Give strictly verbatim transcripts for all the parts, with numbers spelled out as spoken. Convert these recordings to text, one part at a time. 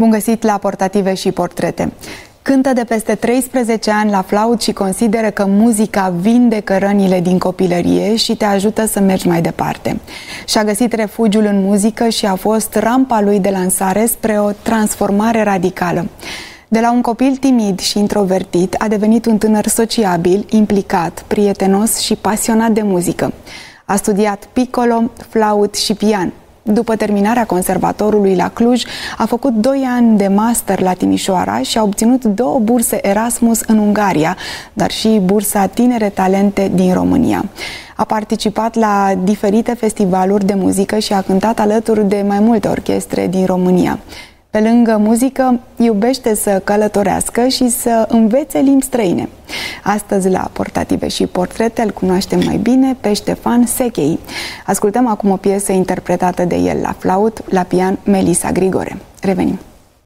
Bun găsit la Portative și Portrete. Cântă de peste treisprezece ani la flaut și consideră că muzica vindecă rănile din copilărie și te ajută să mergi mai departe. Și-a găsit refugiul în muzică și a fost rampa lui de lansare spre o transformare radicală. De la un copil timid și introvertit a devenit un tânăr sociabil, implicat, prietenos și pasionat de muzică. A studiat piccolo, flaut și pian. După terminarea conservatorului la Cluj, a făcut doi ani de master la Timișoara și a obținut două burse Erasmus în Ungaria, dar și bursa Tinere Talente din România. A participat la diferite festivaluri de muzică și a cântat alături de mai multe orchestre din România. Pe lângă muzică, iubește să călătorească și să învețe limbi străine. Astăzi, la Portative și Portrete, îl cunoaștem mai bine pe Ștefan Sechei. Ascultăm acum o piesă interpretată de el la flaut, la pian, Melissa Grigore. Revenim!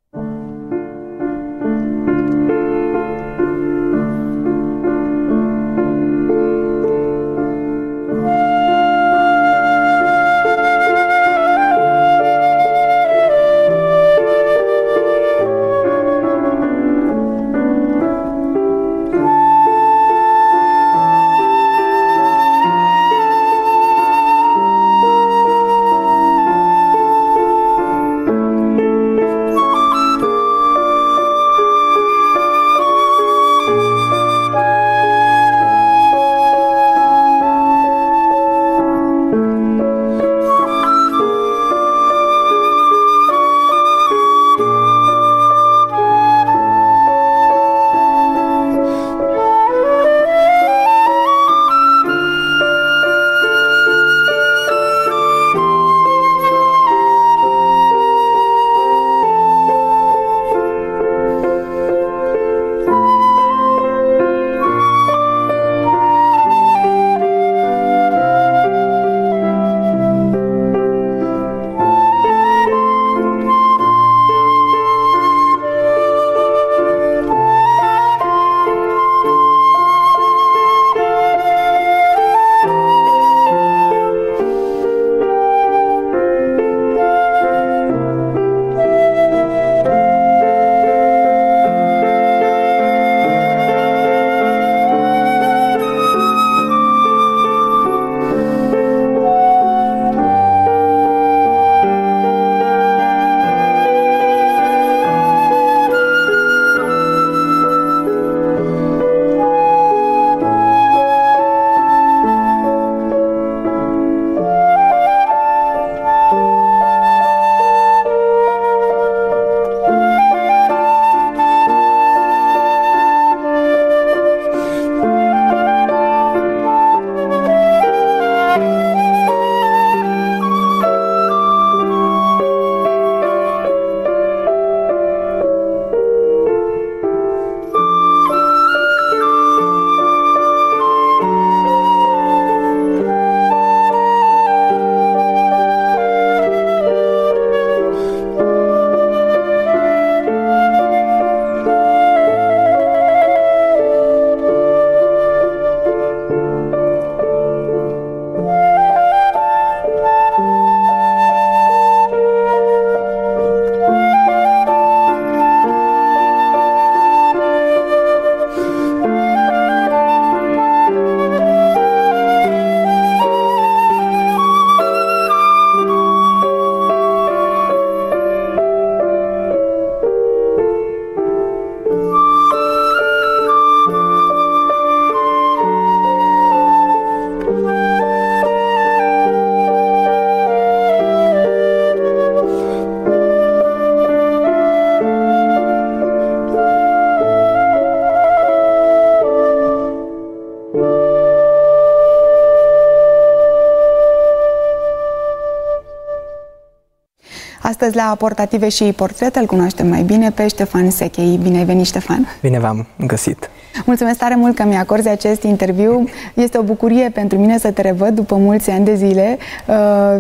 Astăzi la Portative și Portrete îl cunoaștem mai bine pe Ștefan Sechei. Bine ai venit, Ștefan! Bine v-am găsit! Mulțumesc tare mult că mi-a acorzi acest interviu. Este o bucurie pentru mine să te revăd după mulți ani de zile. Uh,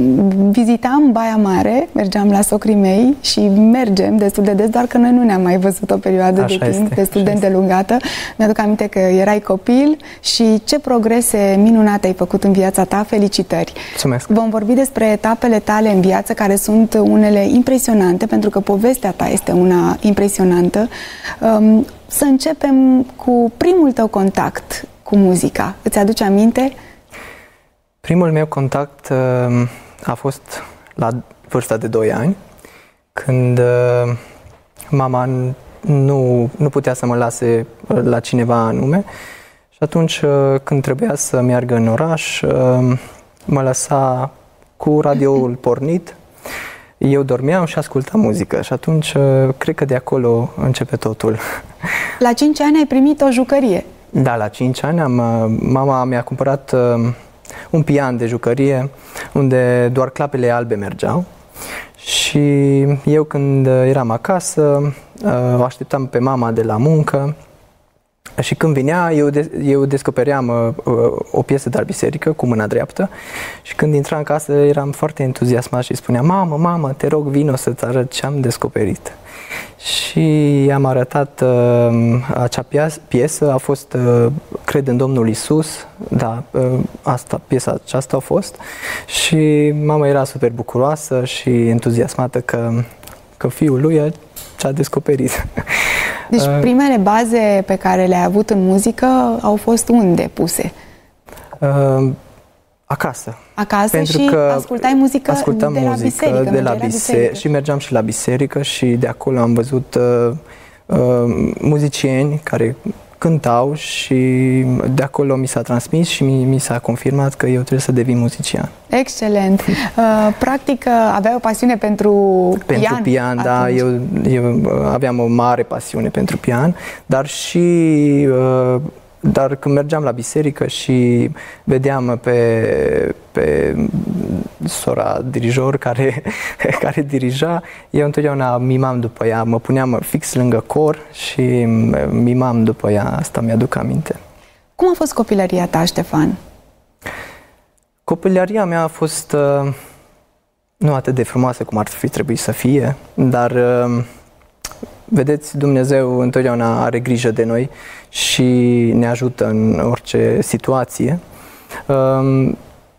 vizitam Baia Mare, mergeam la socrii mei și mergem destul de des, doar că noi nu ne-am mai văzut o perioadă așa de timp este, destul de îndelungată. Mi-aduc aminte că erai copil și ce progrese minunate ai făcut în viața ta. Felicitări! Mulțumesc! Vom vorbi despre etapele tale în viață, care sunt unele impresionante, pentru că povestea ta este una impresionantă. Um, să începem cu primul tău contact cu muzica. Îți aduce aminte? Primul meu contact uh, a fost la vârsta de doi ani, când uh, mama nu, nu putea să mă lase la cineva anume și atunci uh, când trebuia să meargă în oraș, uh, mă lăsa cu radioul pornit, eu dormeam și ascultam muzică și atunci uh, cred că de acolo începe totul. La cinci ani ai primit o jucărie. Da, la cinci ani am, mama mi-a cumpărat uh, un pian de jucărie unde doar clapele albe mergeau și eu când eram acasă o așteptam pe mama de la muncă și când vinea eu, de, eu descopeream o piesă de la biserică cu mâna dreaptă și când intra în casă eram foarte entuziasmat și spuneam: mamă, mamă, te rog, vino să-ți arăt ce am descoperit. Și am arătat uh, acea piesă, a fost uh, Cred în Domnul Iisus, da, uh, asta, piesa aceasta a fost și mama era super bucuroasă și entuziasmată că, că fiul lui ce-a descoperit. Deci primele baze pe care le-ai avut în muzică au fost unde puse? Uh, acasă. Acasă. Pentru și că ascultai muzică de la muzică, biserică, de la biserică, biserică și mergeam și la biserică și de acolo am văzut uh, uh, muzicieni care cântau și de acolo mi s-a transmis și mi, mi s-a confirmat că eu trebuie să devin muzician. Excelent! Uh, practic aveai o pasiune pentru, pentru pian? Pentru pian, da. Eu, eu aveam o mare pasiune pentru pian, dar și uh, Dar când mergeam la biserică și vedeam pe, pe sora dirijor care, care dirija, eu întotdeauna mimam după ea, mă puneam fix lângă cor și mimam după ea, asta mi-aduc aminte. Cum a fost copilăria ta, Ștefan? Copilăria mea a fost uh, nu atât de frumoasă cum ar fi trebuit să fie, dar uh, vedeți, Dumnezeu întotdeauna are grijă de noi și ne ajută în orice situație. Um,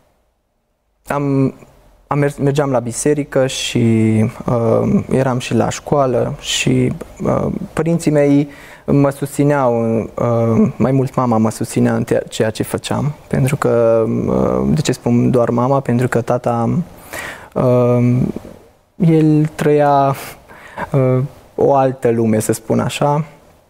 am, am mers, mergeam la biserică și uh, eram și la școală și uh, părinții mei mă susțineau, uh, mai mult mama mă susținea în ceea ce făceam, pentru că, uh, de ce spun doar mama? Pentru că tata, uh, el trăia uh, o altă lume, să spun așa.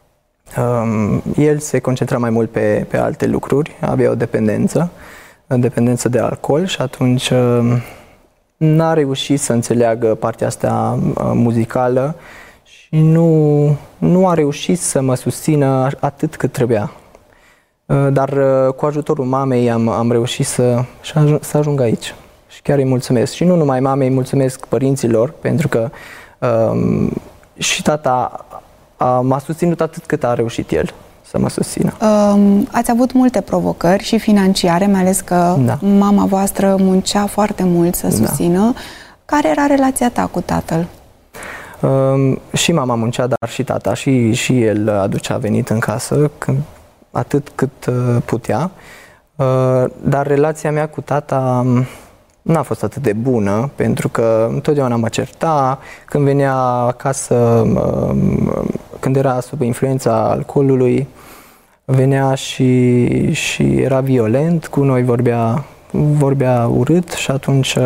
Um, el se concentra mai mult pe, pe alte lucruri, avea o dependență, o dependență de alcool și atunci uh, n-a reușit să înțeleagă partea asta uh, muzicală și nu, nu a reușit să mă susțină atât cât trebuia. Uh, dar uh, cu ajutorul mamei am, am reușit să, să ajung aici și chiar îi mulțumesc. Și nu numai mamei, îi mulțumesc părinților, pentru că uh, și tata m-a susținut atât cât a reușit el să mă susțină. Um, ați avut multe provocări și financiare, mai ales că da. mama voastră muncea foarte mult să susțină. Da. Care era relația ta cu tatăl? Um, și mama muncea, dar și tata, și, și el aducea venit în casă când, atât cât uh, putea. Uh, dar relația mea cu tata n-a fost atât de bună, pentru că întotdeauna mă certa, când venea acasă, când era sub influența alcoolului, venea și, și era violent, cu noi vorbea, vorbea urât și atunci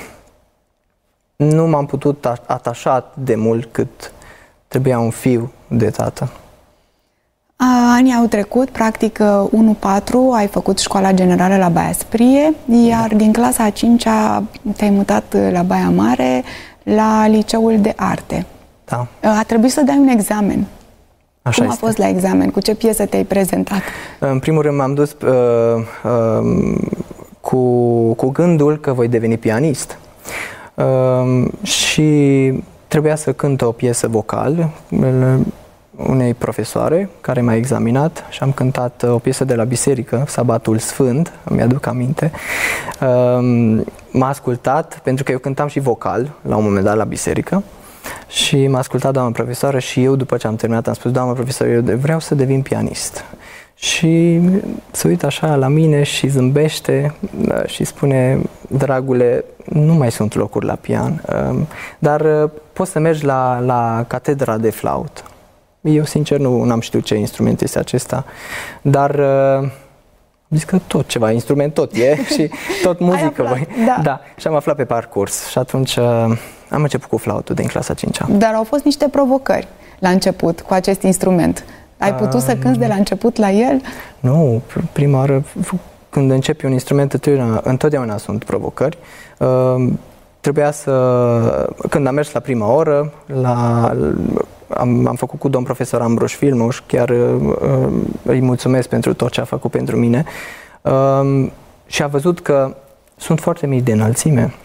nu m-am putut atașa de mult cât trebuia un fiu de tată. Anii au trecut, practic unu patru, ai făcut școala generală la Baia Sprie, iar din clasa a cincea te-ai mutat la Baia Mare, la Liceul de Arte. Da. A trebuit să dai un examen. Așa Cum este. a fost la examen? Cu ce piesă te-ai prezentat? În primul rând m-am dus uh, uh, cu, cu gândul că voi deveni pianist. Uh, și trebuia să cânt o piesă vocal unei profesoare care m-a examinat și am cântat o piesă de la biserică, Sabatul Sfânt, îmi aduc aminte. M-a ascultat, pentru că eu cântam și vocal la un moment dat la biserică și m-a ascultat doamna profesoară și eu, după ce am terminat, am spus: doamna profesoară, eu vreau să devin pianist. și se uită așa la mine și zâmbește și spune: dragule, nu mai sunt locuri la pian, dar poți să mergi la, la catedra de flaută. Eu, sincer, nu am știut ce instrument este acesta, dar zic că tot ceva, instrument tot e și tot muzică. Voi. Da. Da, și am aflat pe parcurs și atunci am început cu flautul din clasa a cincea. Dar au fost niște provocări la început cu acest instrument. Ai putut să cânti de la început la el? Nu, prima oară, când începi un instrument, întotdeauna, întotdeauna sunt provocări. Uh, trebuia să... Când am mers la prima oră, la, am, am făcut cu domn profesor Ambroș Filmuș, chiar uh, îi mulțumesc pentru tot ce a făcut pentru mine, uh, și a văzut că sunt foarte mici de înălțime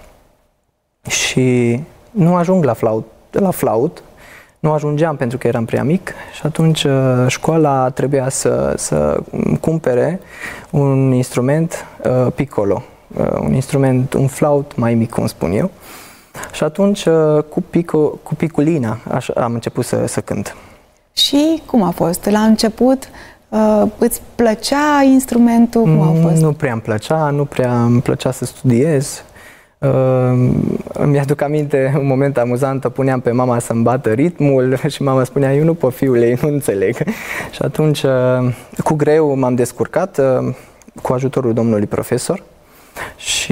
și nu ajung la flaut, la flaut. Nu ajungeam pentru că eram prea mic și atunci școala trebuia să, să cumpere un instrument uh, piccolo, uh, un instrument, un flaut mai mic, cum spun eu. Și atunci uh, cu, pico, cu piculina așa, am început să, să cânt. Și cum a fost? La început uh, îți plăcea instrumentul? Cum a fost? Nu prea îmi plăcea, nu prea îmi plăcea să studiez. Uh, îmi aduc aminte un moment amuzant, puneam pe mama să-mi bată ritmul și mama spunea: eu nu pot, fiule, nu înțeleg. Și atunci uh, cu greu m-am descurcat uh, cu ajutorul domnului profesor și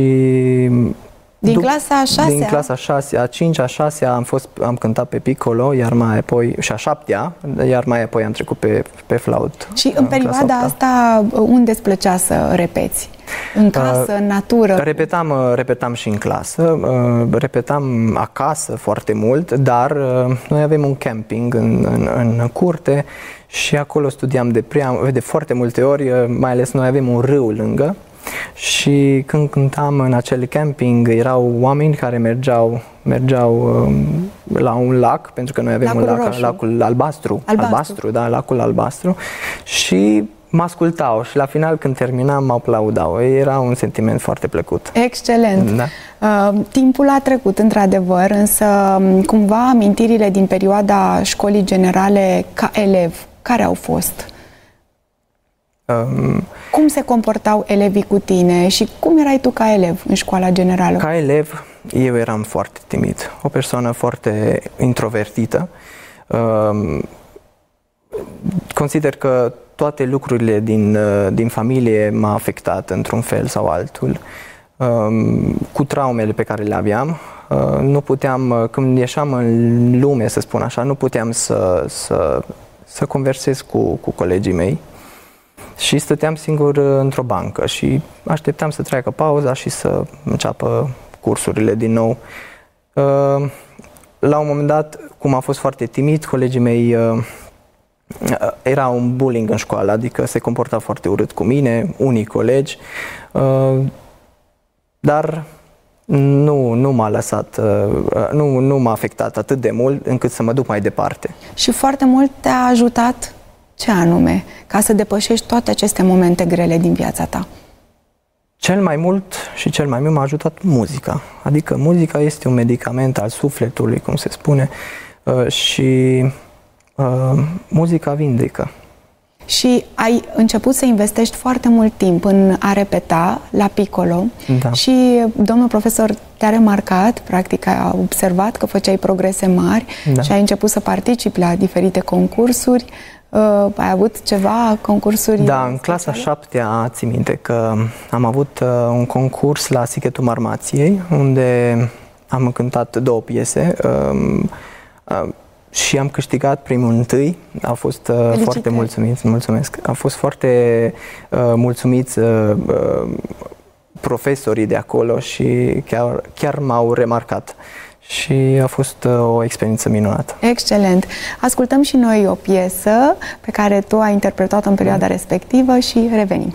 din clasa a șasea? Din clasa a șasea, a cincea, a șasea am, fost, am cântat pe piccolo, iar mai apoi, și a șaptea, iar mai apoi am trecut pe, pe flaut. Și în perioada asta unde îți plăcea să repeți? În casă, uh, în natură? Repetam, repetam și în clasă, uh, repetam acasă foarte mult, dar uh, noi avem un camping în, în, în curte și acolo studiam de, prea, de foarte multe ori, uh, mai ales noi avem un râu lângă. Și când cântam în acel camping, erau oameni care mergeau, mergeau um, la un lac, pentru că noi avem lacul un lac, roșu. lacul albastru, albastru, albastru, da, lacul albastru, și mă ascultau și la final, când terminam, mă aplaudau. Era un sentiment foarte plăcut. Excelent! Da. Uh, timpul a trecut, într-adevăr, însă cumva amintirile din perioada școlii generale ca elev, care au fost? Um, cum se comportau elevii cu tine și cum erai tu ca elev în școala generală? Ca elev, eu eram foarte timid, o persoană foarte introvertită. Um, consider că toate lucrurile din, din familie m-a afectat într-un fel sau altul. Um, cu traumele pe care le aveam, uh, nu puteam, când ieșeam în lume, să spun așa, nu puteam să, să, să conversez cu, cu colegii mei. Și stăteam singur într-o bancă și așteptam să treacă pauza și să înceapă cursurile din nou. La un moment dat, cum am fost foarte timid, colegii mei, era un bullying în școală, adică se comporta foarte urât cu mine, unii colegi, dar nu, nu m-a lăsat, nu, nu m-a afectat atât de mult încât să mă duc mai departe. Și foarte mult te-a ajutat ce anume, ca să depășești toate aceste momente grele din viața ta? Cel mai mult și cel mai mult m-a ajutat muzica. Adică muzica este un medicament al sufletului, cum se spune, și uh, muzica vindecă. Și ai început să investești foarte mult timp în a repeta la piccolo, da. Și domnul profesor te-a remarcat, practic a observat că făceai progrese mari, da. Și ai început să participi la diferite concursuri. Uh, ai avut ceva concursuri? Da, în clasa șaptea, țin minte că am avut uh, un concurs la Sighetul Marmației, unde am cântat două piese uh, uh, și am câștigat primul întâi. A fost uh, foarte mulțumiți, mulțumesc. A fost foarte uh, mulțumiți uh, uh, profesorii de acolo și chiar, chiar m-au remarcat. Și a fost uh, o experiență minunată. Excelent! Ascultăm și noi o piesă pe care tu ai interpretat-o în perioada mm. respectivă și revenim.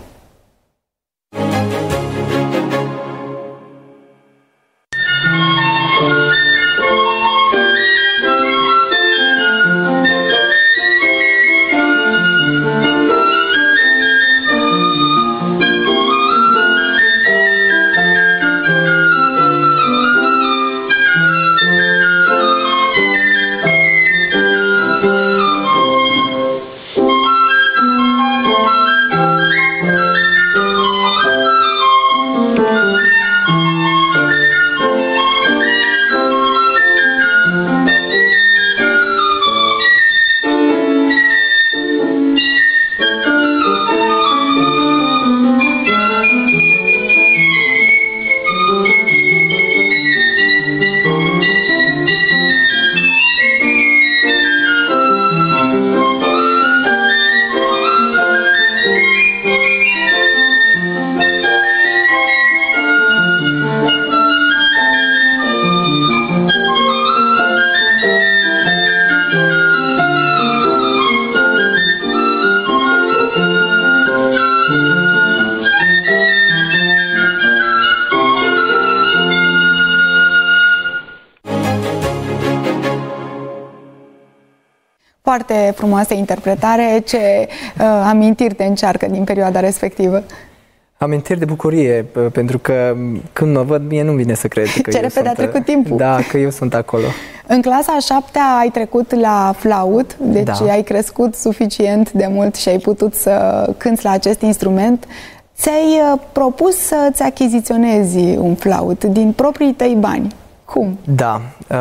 Foarte frumoasă interpretare. Ce uh, amintiri te încearcă din perioada respectivă? Amintiri de bucurie, pentru că când mă văd, mie nu vine să cred că Ce eu repede sunt, a trecut timpul. Da, că eu sunt acolo. În clasa a șaptea ai trecut la flaut, deci da. ai crescut suficient de mult și ai putut să cânți la acest instrument. Ți-ai propus să-ți achiziționezi un flaut din proprii tăi bani. Cum? Da.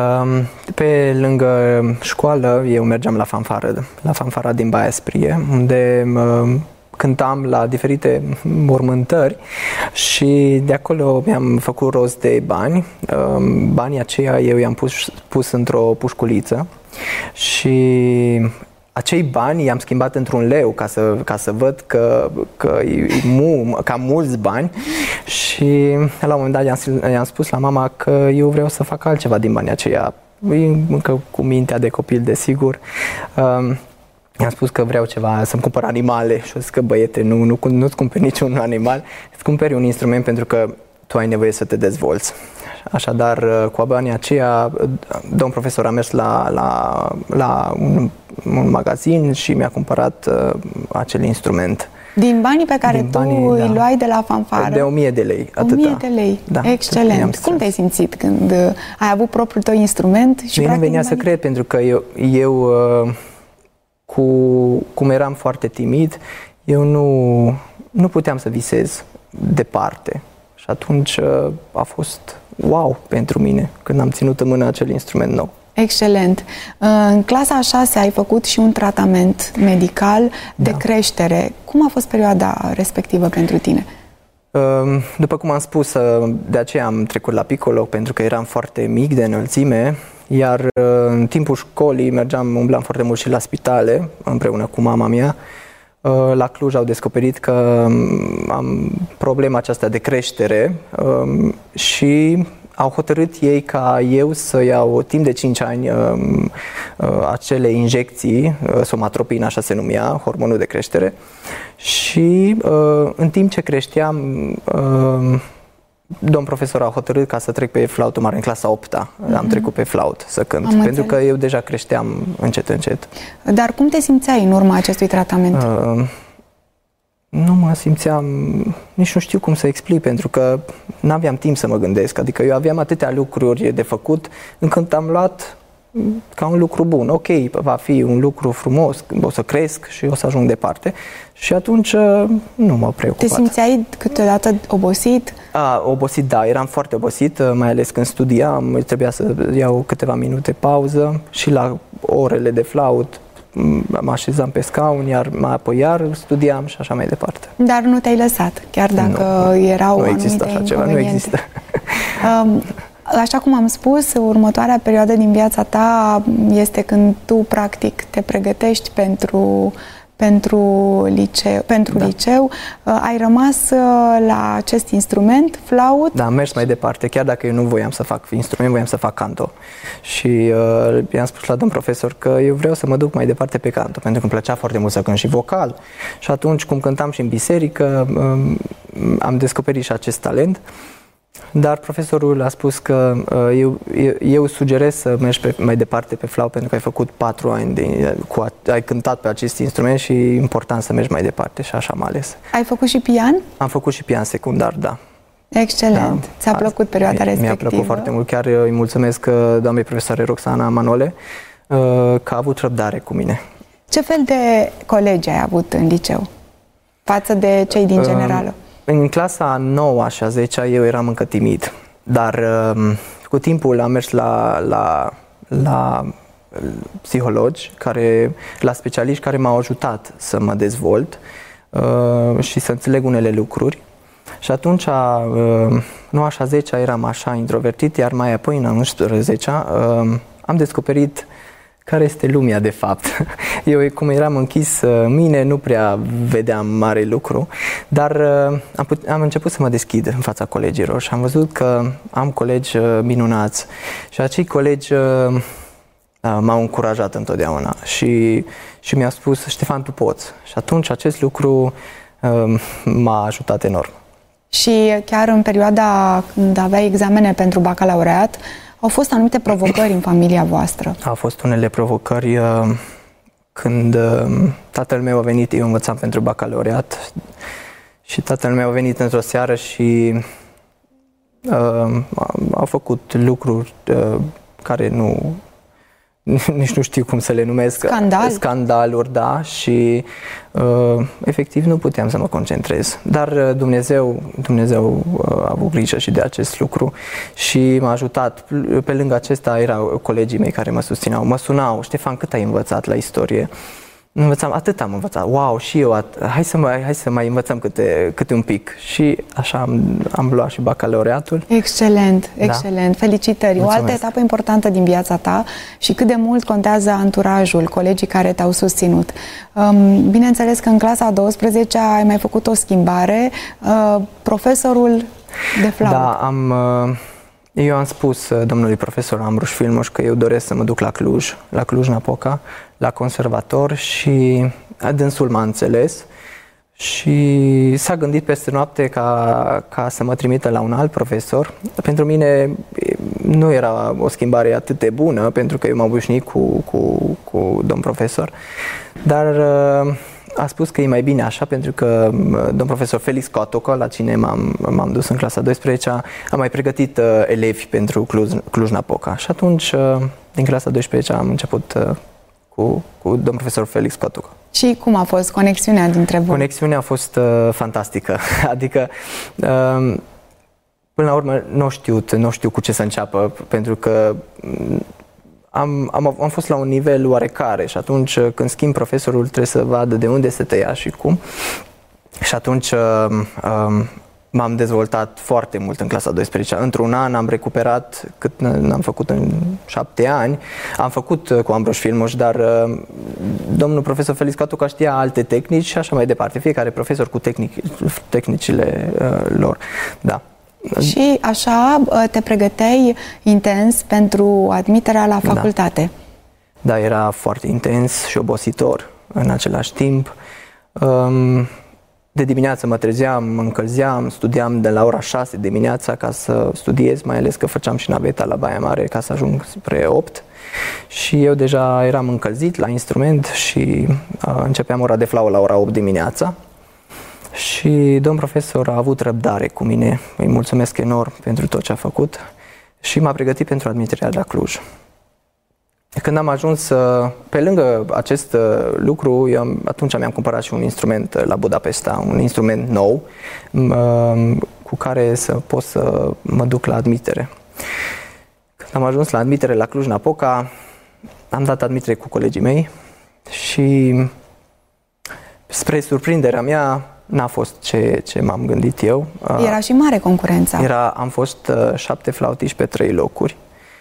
Pe lângă școală, eu mergeam la fanfară, la fanfara din Baia Sprie, unde cântam la diferite mormântări și de acolo mi-am făcut rost de bani. Banii aceia eu i-am pus, pus într-o pușculiță și acei bani i-am schimbat într-un leu ca să, ca să văd că, că e mu, cam mulți bani și la un moment dat i-am, i-am spus la mama că eu vreau să fac altceva din banii aceia, încă cu mintea de copil, desigur. I-am spus că vreau ceva, să-mi cumpăr animale și o zis că băiete, nu, nu, nu-ți cumperi niciun animal, îți cumperi un instrument pentru că tu ai nevoie să te dezvolți. Așadar, cu banii aceia, domn profesor a mers la, la, la un, un magazin și mi-a cumpărat uh, acel instrument. Din banii pe care Din tu banii, îi da. luai de la fanfară? De o mie de lei, atâta. O mie de lei, da, excelent. Cum te-ai simțit când ai avut propriul tău instrument? Și Mie nu venea să cred, pentru că eu, eu uh, cu, cum eram foarte timid, eu nu, nu puteam să visez departe. Și atunci uh, a fost wow pentru mine când am ținut în mână acel instrument nou. Excelent. În clasa a șasea ai făcut și un tratament medical de da. creștere. Cum a fost perioada respectivă pentru tine? După cum am spus, de aceea am trecut la piccolo, pentru că eram foarte mic de înălțime, iar în timpul școlii mergeam, umblam foarte mult și la spitale, împreună cu mama mea. La Cluj au descoperit că am problema aceasta de creștere și au hotărât ei ca eu să iau timp de cinci ani acele injecții, somatropin, așa se numea, hormonul de creștere, și în timp ce creșteam, domn profesor a hotărât ca să trec pe flautul mare în clasa a opta. Mm-hmm. Am trecut pe flaut să cânt, Am pentru înțeles. că eu deja creșteam încet, încet. Dar cum te simțeai în urma acestui tratament? Uh, nu mă simțeam, nici nu știu cum să explic, pentru că nu aveam timp să mă gândesc. Adică eu aveam atâtea lucruri de făcut, încât am luat ca un lucru bun. Ok, va fi un lucru frumos, o să cresc și o să ajung departe. Și atunci nu m-a preocupat. Te simțeai câteodată obosit? A, obosit, da, eram foarte obosit, mai ales când studiam, trebuia să iau câteva minute pauză și la orele de flaut mă așezam pe scaun, iar apoi iar studiam și așa mai departe. Dar nu te-ai lăsat, chiar dacă nu, erau nu există așa ceva, nu există. Um, Așa cum am spus, următoarea perioadă din viața ta este când tu, practic, te pregătești pentru, pentru liceu. Pentru da. liceu. Ai rămas la acest instrument, flaut? Da, am mers mai departe, chiar dacă eu nu voiam să fac instrument, voiam să fac canto. Și uh, i-am spus la domn profesor că eu vreau să mă duc mai departe pe canto, pentru că îmi plăcea foarte mult să cânt și vocal. Și atunci, cum cântam și în biserică, uh, am descoperit și acest talent. Dar profesorul a spus că uh, eu, eu, eu sugerez să mergi pe, mai departe pe flaut, pentru că ai făcut patru ani, de, cu a, ai cântat pe acest instrument și e important să mergi mai departe și așa am ales. Ai făcut și pian? Am făcut și pian secundar, da. Excelent! Da. Ți-a plăcut perioada mi, respectivă? Mi-a plăcut foarte mult, chiar îi mulțumesc doamnei profesoare Roxana Manole uh, că a avut răbdare cu mine. Ce fel de colegi ai avut în liceu față de cei din generală? Uh, În clasa a noua și a zecea eu eram încă timid, dar uh, cu timpul am mers la, la, la psihologi, care, la specialiști care m-au ajutat să mă dezvolt uh, și să înțeleg unele lucruri. Și atunci, uh, noua și a zecea eram așa introvertit, iar mai apoi în a unsprezecea uh, am descoperit care este lumea de fapt. Eu, cum eram închis în mine, nu prea vedeam mare lucru, dar am, put- am început să mă deschid în fața colegilor și am văzut că am colegi minunați și acei colegi m-au încurajat întotdeauna și, și mi-au spus: Ștefan, tu poți. Și atunci acest lucru m-a ajutat enorm. Și chiar în perioada când aveai examene pentru bacalaureat, au fost anumite provocări în familia voastră? Au fost unele provocări uh, când uh, tatăl meu a venit, eu învățam pentru bacalaureat și tatăl meu a venit într-o seară și uh, a, a făcut lucruri uh, care nu, nici nu știu cum să le numesc. Scandal. Scandaluri, da, și uh, efectiv nu puteam să mă concentrez. Dar uh, Dumnezeu, Dumnezeu uh, a avut grijă și de acest lucru și m-a ajutat. Pe lângă acesta erau colegii mei care mă susțineau, mă sunau: Ștefan, cât ai învățat la istorie? Învățam, atât am învățat. Wow, și eu, at- hai, să mai, hai să mai învățăm câte, câte un pic. Și așa am, am luat și bacalaureatul. Excelent, excelent. Da. Felicitări. Mulțumesc. O altă etapă importantă din viața ta și cât de mult contează anturajul, colegii care te-au susținut. Um, bineînțeles că în clasa a douăsprezecea ai mai făcut o schimbare. Uh, profesorul de flaută. Da, am... Uh... Eu am spus domnului profesor Ambruș Filmoș că eu doresc să mă duc la Cluj, la Cluj-Napoca, la conservator, și dânsul m-a înțeles și s-a gândit peste noapte ca, ca să mă trimită la un alt profesor. Pentru mine nu era o schimbare atât de bună, pentru că eu m-am obișnuit cu, cu, cu domn profesor, dar a spus că e mai bine așa, pentru că domn profesor Felix Cotoco, la cine m-am, m-am dus în clasa a douăsprezecea, a mai pregătit uh, elevi pentru Cluj, Cluj-Napoca. Și atunci, uh, din clasa a douăsprezecea, am început uh, cu, cu domn profesor Felix Cotoco. Și cum a fost conexiunea dintre voi? Conexiunea a fost uh, fantastică. Adică, uh, până la urmă, nu știu, nu știu cu ce să înceapă, pentru că Am, am, am fost la un nivel oarecare și atunci când schimb profesorul trebuie să vadă de unde se tăia și cum. Și atunci um, m-am dezvoltat foarte mult în clasa a douăsprezecea. Într-un an am recuperat cât n-am făcut în șapte ani. Am făcut cu Ambroș Filmoș, dar uh, domnul profesor Felix Cotoco știa alte tehnici și așa mai departe. Fiecare profesor cu tehnic, tehnicile uh, lor. Da. Și așa te pregăteai intens pentru admiterea la facultate. Da, da, era foarte intens și obositor în același timp. De dimineață mă trezeam, mă încălzeam, studiam de la ora șase dimineața ca să studiez, mai ales că făceam și naveta la Baia Mare ca să ajung spre opt. Și eu deja eram încălzit la instrument și începeam ora de flaută la ora opt dimineața. Și domn profesor a avut răbdare cu mine, îi mulțumesc enorm pentru tot ce a făcut și m-a pregătit pentru admiterea la Cluj. Când am ajuns, pe lângă acest lucru, eu atunci mi-am cumpărat și un instrument la Budapesta, un instrument nou, cu care să pot să mă duc la admitere. Când am ajuns la admitere la Cluj-Napoca, am dat admitere cu colegii mei și, spre surprinderea mea, n-a fost ce, ce m-am gândit eu. Era și mare concurența. Era, am fost uh, șapte flautiști pe trei locuri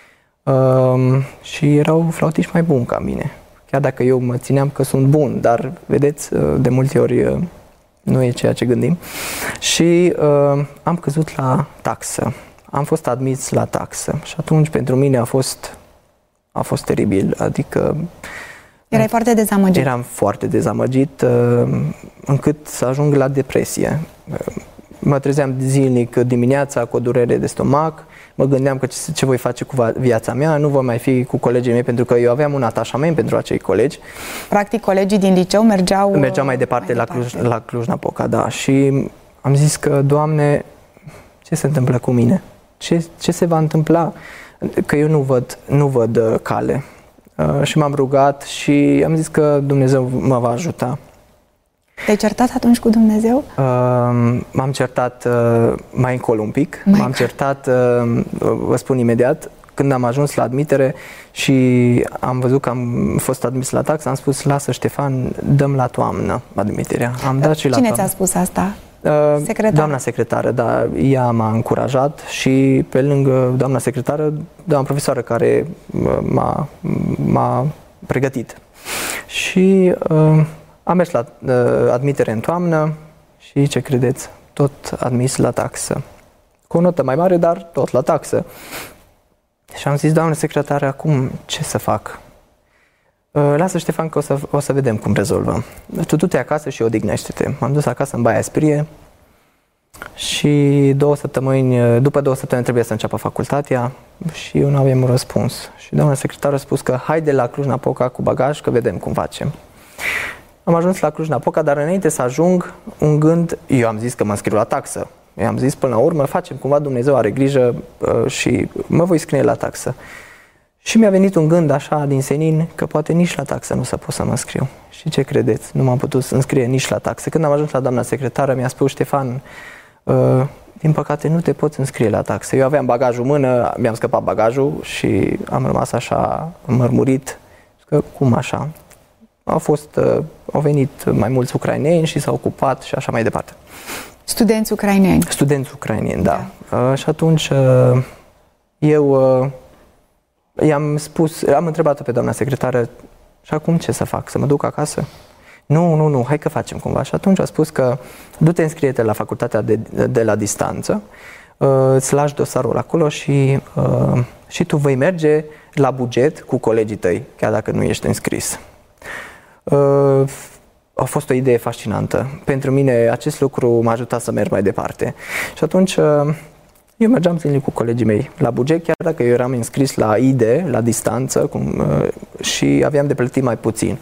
uh, și erau flautiști mai buni ca mine. Chiar dacă eu mă țineam că sunt bun, dar vedeți, uh, de multe ori uh, nu e ceea ce gândim. Și uh, am căzut la taxă. Am fost admis la taxă și atunci pentru mine a fost, a fost teribil. Adică Erai foarte dezamăgit. Eram foarte dezamăgit, încât să ajung la depresie. Mă trezeam zilnic dimineața cu o durere de stomac, mă gândeam că ce, ce voi face cu viața mea, nu voi mai fi cu colegii mei, pentru că eu aveam un atașament pentru acei colegi. Practic, colegii din liceu mergeau... Mergeau mai departe, mai departe. la, Cluj, la Cluj-Napoca, da. Și am zis că, Doamne, ce se întâmplă cu mine? Ce, ce se va întâmpla? Că eu nu văd, nu văd cale. Uh, și m-am rugat și am zis că Dumnezeu mă va ajuta. Te-ai certat atunci cu Dumnezeu? Uh, m-am certat uh, mai încolo un pic. Mai m-am certat, uh, vă spun imediat, când am ajuns la admitere și am văzut că am fost admis la taxă, am spus: lasă, Ștefan, dăm la toamnă admiterea. Am dat și la Cine toamnă. ți-a spus asta? Secretară. Doamna secretară, da, ea m-a încurajat și pe lângă doamna secretară, doamna profesoară care m-a, m-a pregătit. Și uh, am mers la uh, admitere în toamnă și, ce credeți, tot admis la taxă. Cu o notă mai mare, dar tot la taxă. Și am zis: doamna secretară, acum ce să fac? Uh, lasă, Ștefan, că o să, o să vedem cum rezolvăm. Tu du-te acasă și odihnește-te. M-am dus acasă în Baia Sprie Și două săptămâni, după două săptămâni trebuie să înceapă facultatea și eu nu aveam un răspuns. Și doamna secretară a spus că haide la Cluj-Napoca cu bagaj, că vedem cum facem. Am ajuns la Cluj-Napoca, dar înainte să ajung, un gând, eu am zis că mă înscriu la taxă. Eu am zis până la urmă, facem cumva, Dumnezeu are grijă uh, și mă voi scrie la taxă. Și mi-a venit un gând așa din senin că poate nici la taxă nu să pot să mă înscriu. Și ce credeți? Nu m-am putut să înscrie nici la taxă. Când am ajuns la doamna secretară, mi-a spus: Ștefan, uh, din păcate nu te poți înscrie la taxă. Eu aveam bagajul în mână, mi-am scăpat bagajul și am rămas așa mărmurit. Că cum așa? Au fost, uh, au venit mai mulți ucraineni și s-au ocupat și așa mai departe. Studenți ucraineni. Studenți ucraineni, da. da. Uh, și atunci uh, eu uh, i-am spus, am întrebat-o pe doamna secretară: și acum ce să fac? Să mă duc acasă? Nu, nu, nu, hai că facem cumva. Și atunci a spus că du-te înscrie-te la facultatea de, de la distanță, uh, îți lași dosarul acolo și, uh, și tu vei merge la buget cu colegii tăi, chiar dacă nu ești înscris. Uh, a fost o idee fascinantă. Pentru mine acest lucru m-a ajutat să merg mai departe. Și atunci uh, eu mergeam zilnic cu colegii mei la buget, chiar dacă eu eram înscris la I D E, la distanță, cum, uh, și aveam de plătit mai puțin.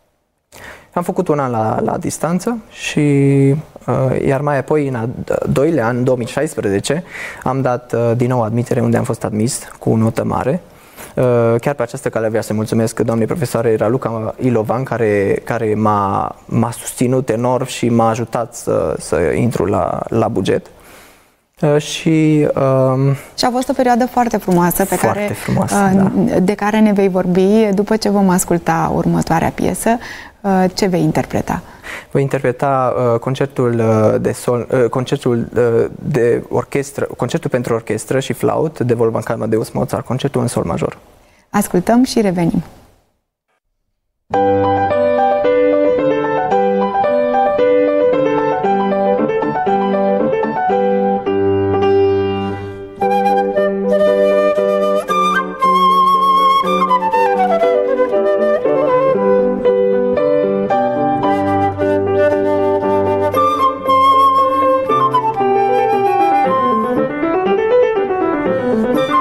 Am făcut un an la, la distanță și uh, iar mai apoi, în a doilea an, în două mii șaisprezece, am dat uh, din nou admitere, unde am fost admis cu o notă mare. Uh, chiar pe această cale vreau să mulțumesc doamnei profesoare Raluca Ilovan, care, care m-a, m-a susținut enorm și m-a ajutat să, să intru la, la buget. Uh, și, uh, și a fost o perioadă foarte frumoasă, pe foarte care, frumoasă, uh, da. de care ne vei vorbi după ce vom asculta următoarea piesă. Uh, ce vei interpreta? Voi interpreta uh, concertul uh, de sol, uh, concertul uh, de orchestră, concertul pentru orchestră și flaut de Wolfgang Amadeus Mozart, concertul în sol major. Ascultăm și revenim.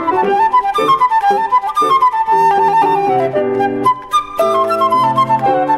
Thank you.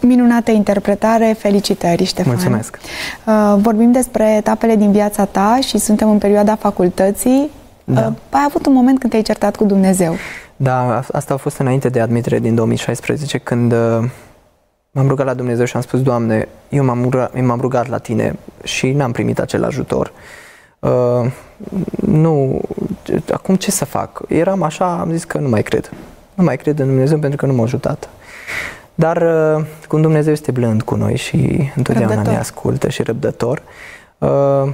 Minunată interpretare, felicitări, Ștefan. Mulțumesc. Uh, vorbim despre etapele din viața ta și suntem în perioada facultății. Da. Uh, ai avut un moment când te-ai certat cu Dumnezeu. Da, asta a fost înainte de admitere din două mii șaisprezece, când uh, m-am rugat la Dumnezeu și am spus: Doamne, eu m-am rugat, m-am rugat la Tine și n-am primit acel ajutor. Uh, nu, acum ce să fac? Eram așa, am zis că nu mai cred. Nu mai cred în Dumnezeu pentru că nu m-a ajutat. Dar uh, cum Dumnezeu este blând cu noi și întotdeauna răbdător. Ne ascultă și răbdător, uh,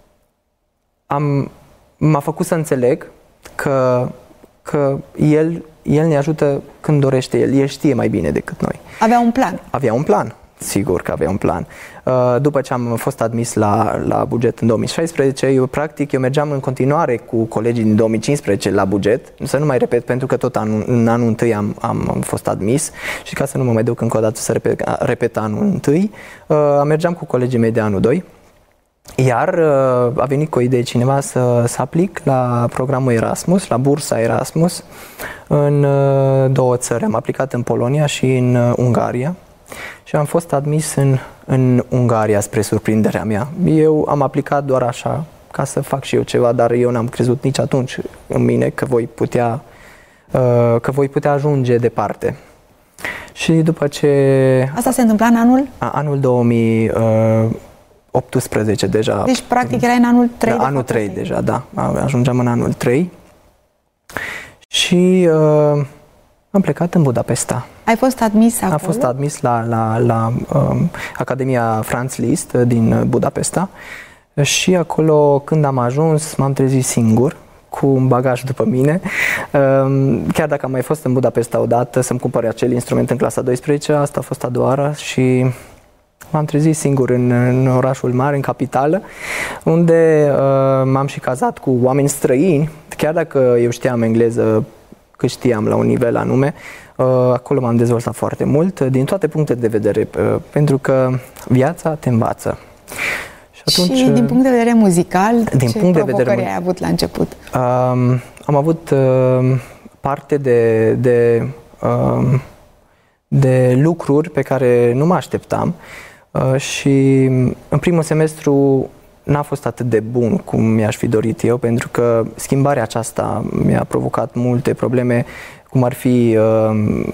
am, m-a făcut să înțeleg că, că El, El ne ajută când dorește El. El știe mai bine decât noi. Avea un plan. Avea un plan. Sigur că avea un plan. După ce am fost admis la, la buget în două mii șaisprezece, eu practic eu mergeam în continuare cu colegii din două mii cincisprezece la buget, să nu mai repet pentru că tot anul, în anul întâi am, am, am fost admis și ca să nu mă mai duc încă o dată să repet, repet anul întâi, mergeam cu colegii mei de anul doi, iar a venit cu o idee cineva să, să aplic la programul Erasmus, la bursa Erasmus, în două țări. Am aplicat în Polonia și în Ungaria. Și am fost admis în, în Ungaria, spre surprinderea mea. Eu am aplicat doar așa, ca să fac și eu ceva, dar eu n-am crezut nici atunci în mine că voi putea, că voi putea ajunge departe. Și după ce... Asta se întâmpla în anul? Anul două mii optsprezece deja. Deci, practic, era în anul trei? Da, anul trei deja, da. Ajungeam în anul trei. Și... Uh, Am plecat în Budapesta. Ai fost admis acolo? Am fost admis la, la, la um, Academia Franz Liszt din Budapesta și acolo, când am ajuns, m-am trezit singur, cu un bagaj după mine. Um, chiar dacă am mai fost în Budapesta odată să-mi cumpăr acel instrument în clasa a douăsprezecea, asta a fost a doua oară și m-am trezit singur în, în orașul mare, în capitală, unde uh, m-am și cazat cu oameni străini, chiar dacă eu știam engleză, că știam la un nivel anume, acolo m-am dezvoltat foarte mult, din toate punctele de vedere, pentru că viața te învață. Și, atunci, și din punct de vedere muzical, din ce punct de provocări vedere, ai avut la început? Um, am avut uh, parte de, de, uh, de lucruri pe care nu mă așteptam uh, și în primul semestru n-a fost atât de bun cum mi-aș fi dorit eu, pentru că schimbarea aceasta mi-a provocat multe probleme, cum ar fi uh,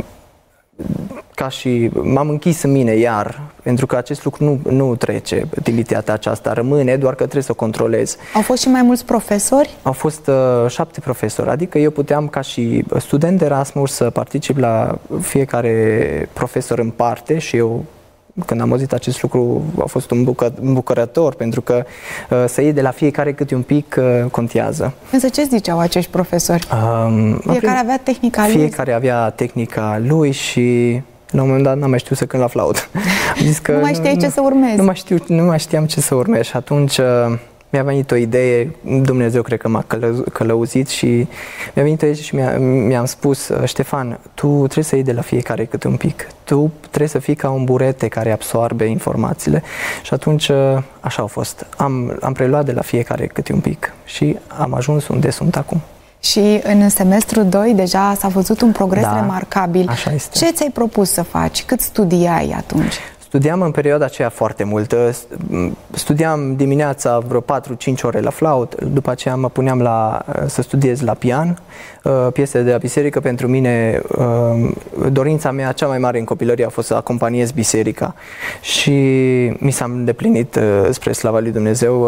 ca și m-am închis în mine iar, pentru că acest lucru nu, nu trece, timiditatea aceasta rămâne, doar că trebuie să o controlez. Au fost și mai mulți profesori? Au fost uh, șapte profesori, adică eu puteam ca și student de Erasmus să particip la fiecare profesor în parte și eu, când am auzit acest lucru, a fost un bucă, îmbucurător, pentru că uh, să iei de la fiecare câte un pic uh, contează. Însă ce ziceau acești profesori? Um, fiecare avea tehnica lui? Fiecare avea tehnica lui și la un moment dat n-am mai știut să cânt la flaută. Zis că nu mai știai nu, ce să urmezi. Nu mai, știu, nu mai știam ce să urmez și atunci uh, mi-a venit o idee, Dumnezeu cred că m-a călău, călăuzit și mi-a venit o idee și mi-a, mi-am spus: Ștefan, tu trebuie să iei de la fiecare câte un pic. Tu trebuie să fii ca un burete care absorbe informațiile. Și atunci așa a fost. Am, am preluat de la fiecare câte un pic și am ajuns unde sunt acum. Și în semestrul doi deja s-a văzut un progres da, remarcabil. Așa este. Ce ți-ai propus să faci? Cât studiai atunci? Studiam în perioada aceea foarte mult. Studiam dimineața vreo patru-cinci ore la flaut, după aceea mă puneam la, să studiez la pian, piese de la biserică. Pentru mine, dorința mea cea mai mare în copilărie a fost să acompaniez biserica și mi s-a îndeplinit spre slava lui Dumnezeu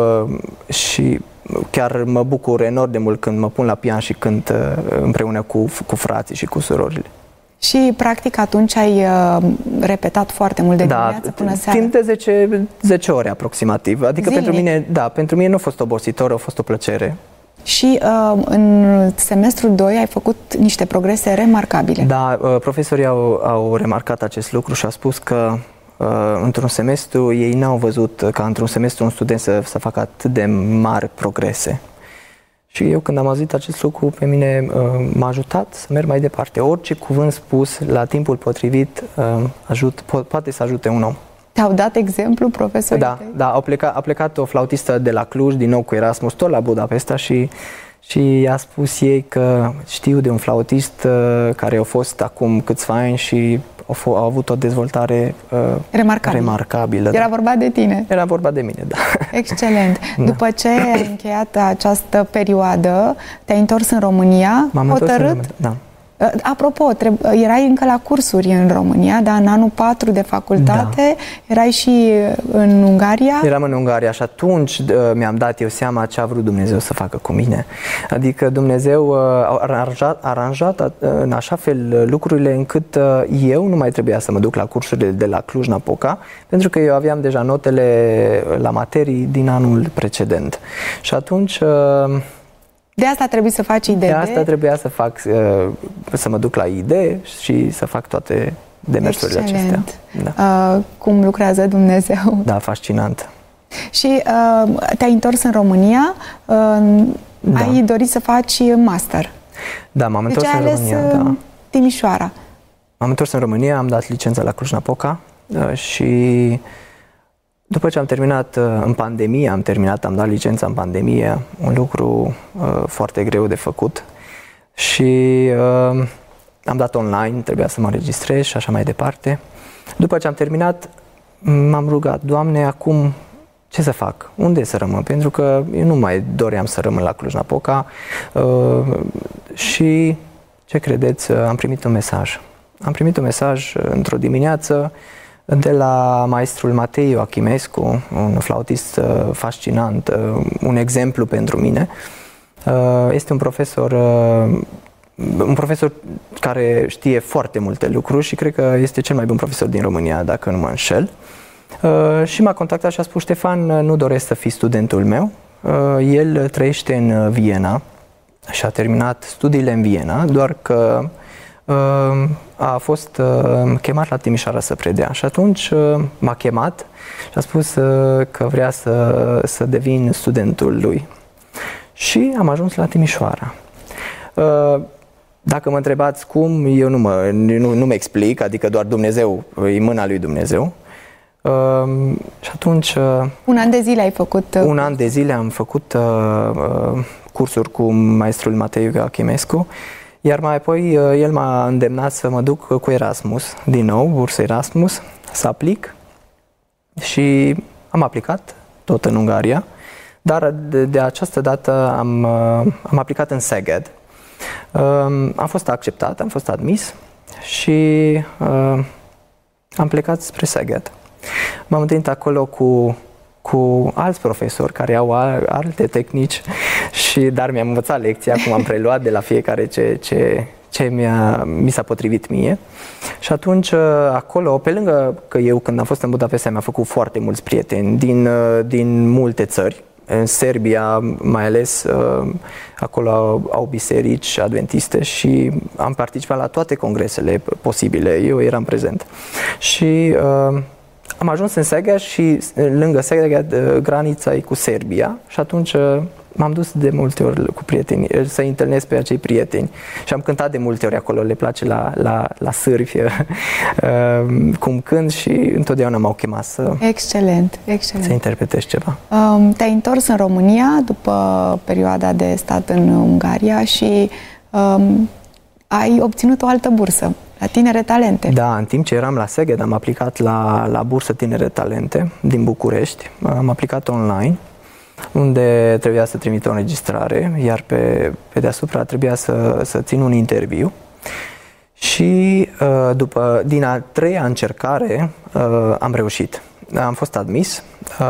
și chiar mă bucur enorm de mult când mă pun la pian și cânt împreună cu, cu frații și cu surorile. Și, practic, atunci ai uh, repetat foarte mult de dimineață da, până seara? Timp de zece, zece ore aproximativ. Adică Zilnic. pentru mine, da, pentru mine nu a fost obositor, a fost o plăcere. Și uh, în semestrul doi ai făcut niște progrese remarcabile. Da, uh, profesorii au, au remarcat acest lucru și au spus că uh, într-un semestru ei n-au văzut ca într-un semestru un student să, să facă atât de mari progrese. Și eu, când am auzit acest lucru, pe mine uh, m-a ajutat să merg mai departe. Orice cuvânt spus la timpul potrivit uh, ajut, po- poate să ajute un om. Te-au dat exemplu profesorii Da, tăi? da, au plecat, a plecat o flautistă de la Cluj, din nou cu Erasmus, tot la Budapesta și, și a spus ei că știu de un flautist uh, care a fost acum câțiva ani și a, a avut o dezvoltare uh, remarcabilă. remarcabilă. Era da. vorba de tine. Era vorba de mine, da. Excelent. Da. După ce ai încheiat această perioadă, te-ai întors în România, M-am hotărât... întors în România, da. Apropo, erai încă la cursuri în România, dar în anul patru de facultate, da. Erai și în Ungaria? Eram în Ungaria și atunci mi-am dat eu seama ce a vrut Dumnezeu să facă cu mine. Adică Dumnezeu a aranjat, aranjat în așa fel lucrurile încât eu nu mai trebuia să mă duc la cursurile de la Cluj-Napoca, pentru că eu aveam deja notele la materii din anul precedent. Și atunci... De asta trebuie să faci I D D? De asta trebuia să fac, să mă duc la I D și să fac toate demersurile acestea. Da. Uh, cum lucrează Dumnezeu. Da, fascinant. Și uh, te-ai întors în România, uh, da. Ai dorit să faci master. Da, m-am deci întors în România. Deci Da. Timișoara. M-am întors în România, am dat licența la Cluj-Napoca uh, și după ce am terminat uh, în pandemie, am terminat, am dat licența în pandemie, un lucru uh, foarte greu de făcut și uh, am dat online, trebuia să mă înregistrez și așa mai departe. După ce am terminat, m-am rugat, Doamne, acum ce să fac? Unde să rămân? Pentru că eu nu mai doream să rămân la Cluj-Napoca uh, și, ce credeți, am primit un mesaj. Am primit un mesaj într-o dimineață de la maestrul Matei Achimescu, un flautist uh, fascinant, uh, un exemplu pentru mine. Uh, este un profesor, uh, un profesor care știe foarte multe lucruri și cred că este cel mai bun profesor din România, dacă nu mă înșel. Uh, și m-a contactat și a spus, Ștefan, nu doresc să fii studentul meu. Uh, el trăiește în Viena și a terminat studiile în Viena, doar că a fost chemat la Timișoara să predea și atunci m-a chemat și a spus că vrea să, să devin studentul lui. Și am ajuns la Timișoara. Dacă mă întrebați cum, eu nu mă, nu, nu mă explic, adică doar Dumnezeu, e mâna lui Dumnezeu. Și atunci... Un an de zile ai făcut... Un an de zile am făcut cursuri cu maestrul Matei Achimescu. Iar mai apoi el m-a îndemnat să mă duc cu Erasmus, din nou, bursă Erasmus, să aplic și am aplicat, tot în Ungaria, dar de, de această dată am, am aplicat în Szeged. Am fost acceptat, am fost admis și am plecat spre Szeged. M-am întâlnit acolo cu cu alți profesori care au alte tehnici, și, dar mi-am învățat lecția, cum am preluat de la fiecare ce, ce, ce mi-a, mi s-a potrivit mie. Și atunci acolo, pe lângă că eu când am fost în Budapesta mi-am făcut foarte mulți prieteni din, din multe țări, în Serbia mai ales, acolo au, au biserici adventiste și am participat la toate congresele posibile, eu eram prezent. Și am ajuns în Szeged și lângă Szeged granița e cu Serbia și atunci m-am dus de multe ori cu prieteni, să-i întâlnesc pe acei prieteni și am cântat de multe ori acolo, le place la, la, la sârfi cum cânt și întotdeauna m-au chemat să, excelent, excelent. să interpretez ceva. Um, te-ai întors în România după perioada de stat în Ungaria și um, ai obținut o altă bursă la Tinere Talente. Da, în timp ce eram la Szeged am aplicat la, la bursă Tinere Talente din București. Am aplicat online, unde trebuia să trimit o înregistrare, iar pe, pe deasupra trebuia să, să țin un interviu. Și după, din a treia încercare am reușit. Am fost admis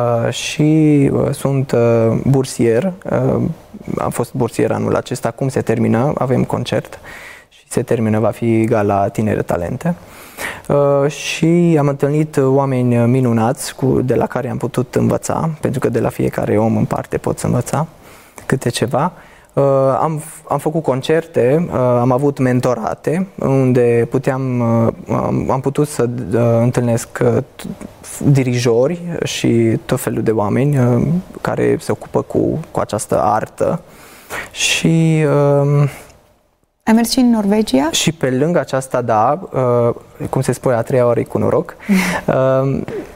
și sunt bursier. Am fost bursier anul acesta. Acum se termină, avem concert și se termină, va fi gala Tinere Talente. Uh, și am întâlnit oameni minunați cu, de la care am putut învăța, pentru că de la fiecare om în parte poți învăța câte ceva. Uh, am, am făcut concerte, uh, am avut mentorate, unde puteam, uh, am, am putut să uh, întâlnesc uh, dirijori și tot felul de oameni uh, care se ocupă cu, cu această artă. Și... Uh, Ai mers și în Norvegia? Și pe lângă aceasta, da, cum se spune, a treia oară cu noroc,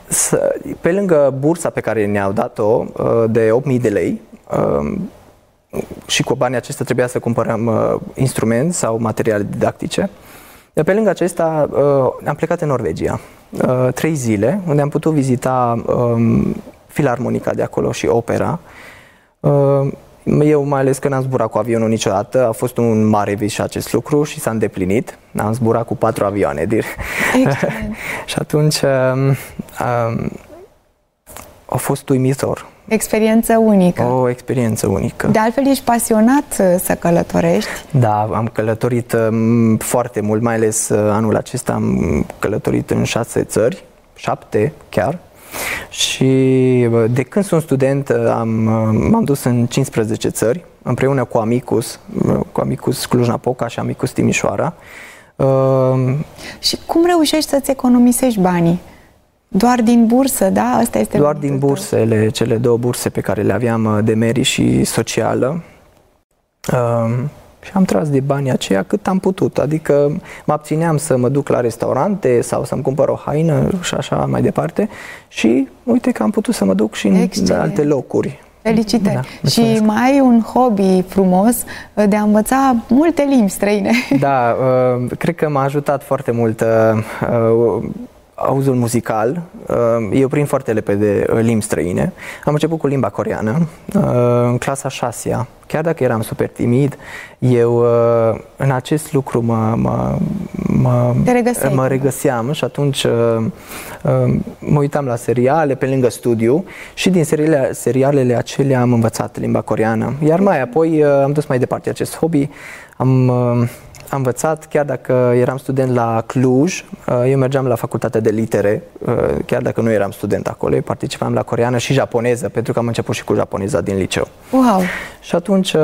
pe lângă bursa pe care ne-au dat-o de opt mii de lei, și cu banii acestea trebuia să cumpărăm uh, instrumente sau materiale didactice. Iar pe lângă acesta uh, am plecat în Norvegia, uh, trei zile, unde am putut vizita uh, filarmonica de acolo și opera. Uh, eu mai ales că n-am zburat cu avionul niciodată, a fost un mare vis și acest lucru și s-a îndeplinit. Am zburat cu patru avioane. Și atunci uh, uh, a fost uimitor. Experiență unică. O experiență unică. De altfel, ești pasionat să călătorești. Da, am călătorit um, foarte mult, mai ales uh, anul acesta am călătorit în șase țări, șapte chiar. Și uh, de când sunt student am, uh, m-am dus în cincisprezece țări, împreună cu Amicus, uh, cu Amicus Cluj-Napoca și Amicus Timișoara. Uh, și cum reușești să-ți economisești banii? Doar din bursă, da? Asta este Doar din bursele, cele două burse pe care le aveam de merit și socială. Uh, și am tras de banii aceia cât am putut. Adică mă abțineam să mă duc la restaurante sau să-mi cumpăr o haină și așa mai departe. Și uite că am putut să mă duc și în Excelent. alte locuri. Felicitări! Da, și mai ai un hobby frumos de a învăța multe limbi străine. Da, uh, cred că m-a ajutat foarte mult uh, auzul muzical. Eu prind foarte repede limbi străine. Am început cu limba coreeană în clasa a șasea. Chiar dacă eram super timid, eu în acest lucru mă, mă, mă, mă regăseam și atunci mă uitam la seriale pe lângă studiu și din serialele, serialele acelea am învățat limba coreeană. Iar mai apoi am dus mai departe acest hobby. Am Am învățat, chiar dacă eram student la Cluj, eu mergeam la facultatea de litere, chiar dacă nu eram student acolo, eu participam la coreeană și japoneză, pentru că am început și cu japoneza din liceu. Wow! Și atunci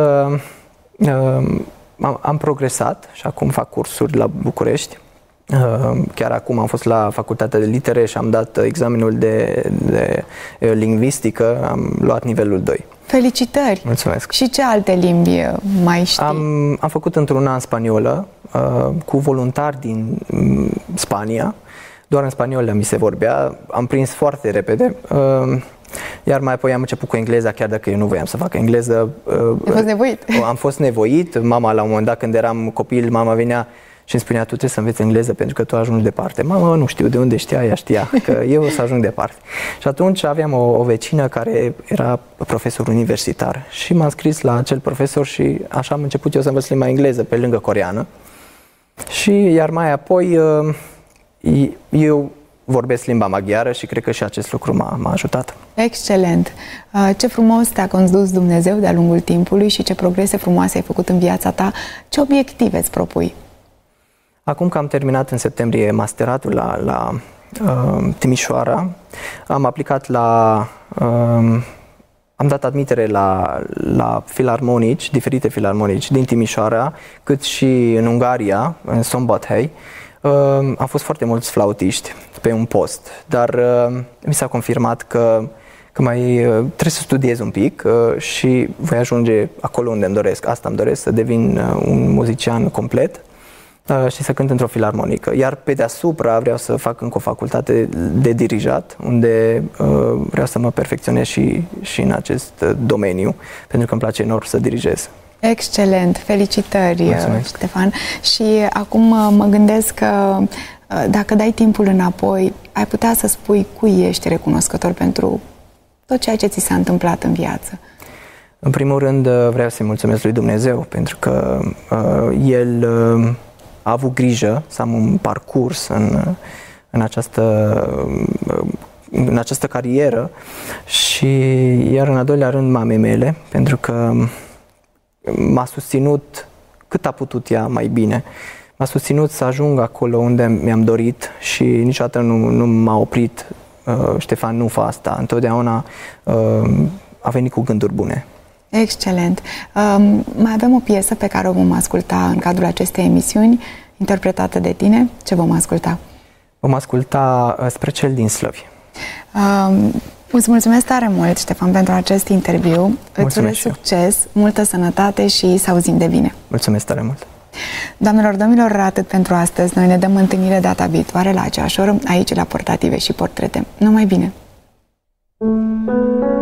am, am progresat și acum fac cursuri la București. Chiar acum am fost la facultatea de litere și am dat examenul de, de lingvistică, am luat nivelul doi. Felicitări! Mulțumesc! Și ce alte limbi mai știi? Am, am făcut într-un an spaniolă, uh, cu voluntari din um, Spania. Doar în spaniolă mi se vorbea, am prins foarte repede. Uh, iar mai apoi am început cu engleza, chiar dacă eu nu voiam să fac engleză. Uh, Ai fost nevoit? Am fost nevoit. Mama, la un moment dat, când eram copil, mama venea și îmi spunea: tu trebuie să înveți engleză pentru că tu ajungi departe. Mama, nu știu de unde știa, ea știa că eu o să ajung departe. Și atunci aveam o, o vecină care era profesor universitar și m-am scris la acel profesor și așa am început eu să învăț limba engleză pe lângă coreeană. Și iar mai apoi eu vorbesc limba maghiară și cred că și acest lucru m-a, m-a ajutat. Excelent! Ce frumos te-a condus Dumnezeu de-a lungul timpului și ce progrese frumoase ai făcut în viața ta. Ce obiective îți propui? Acum că am terminat în septembrie masteratul la, la uh, Timișoara, am aplicat la... Uh, am dat admitere la, la filarmonici, diferite filarmonici din Timișoara, cât și în Ungaria, în Szombathely. Uh, am fost foarte mulți flautiști pe un post, dar uh, mi s-a confirmat că, că mai uh, trebuie să studiez un pic uh, și voi ajunge acolo unde îmi doresc. Asta îmi doresc, să devin uh, un muzician complet și să cânt într-o filarmonică. Iar pe deasupra vreau să fac încă o facultate de dirijat, unde uh, vreau să mă perfecționez și, și în acest domeniu, pentru că îmi place enorm să dirigez. Excelent! Felicitări, Mulțumesc. Ștefan! Și acum mă gândesc că dacă dai timpul înapoi, ai putea să spui cui ești recunoscător pentru tot ceea ce ți s-a întâmplat în viață. În primul rând vreau să-i mulțumesc lui Dumnezeu, pentru că uh, El uh, a avut grijă să am un parcurs în, în, această, în această carieră și iar în al doilea rând mamei mele, pentru că m-a susținut cât a putut ea mai bine. M-a susținut să ajung acolo unde mi-am dorit și niciodată nu, nu m-a oprit. Uh, Ștefan, nu fă asta. Întotdeauna uh, a venit cu gânduri bune. Excelent! Um, mai avem o piesă pe care o vom asculta în cadrul acestei emisiuni, interpretată de tine. Ce vom asculta? Vom asculta Spre cel din slăvi. Um, îți mulțumesc tare mult, Ștefan, pentru acest interviu. Îți urez succes, multă sănătate și să auzim de bine. Mulțumesc tare mult! Doamnelor, domnilor, atât pentru astăzi. Noi ne dăm întâlnire data viitoare la aceeași oră, aici la Portative și Portrete. Numai bine!